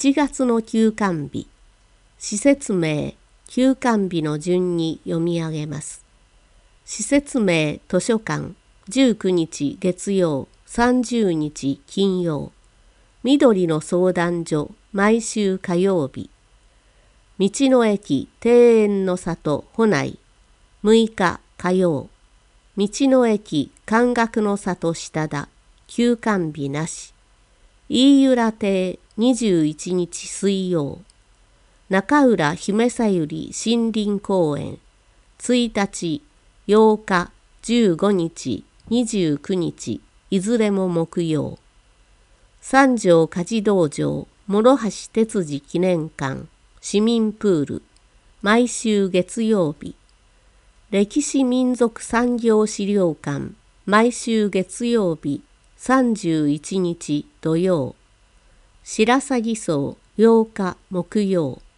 7月の休館日、施設名、休館日の順に読み上げます。施設名図書館、19日月曜、30日金曜。緑の相談所、毎週火曜日。道の駅、庭園の里、保内、6日火曜。道の駅、漢学の里下田、休館日なし。飯浦亭、21日水曜。中浦姫さゆり森林公園、1日、8日、15日、29日、いずれも木曜。三条火事道場、諸橋哲司記念館、市民プール、毎週月曜日。歴史民族産業資料館、毎週月曜日、31日土曜。白鷺荘、8日木曜。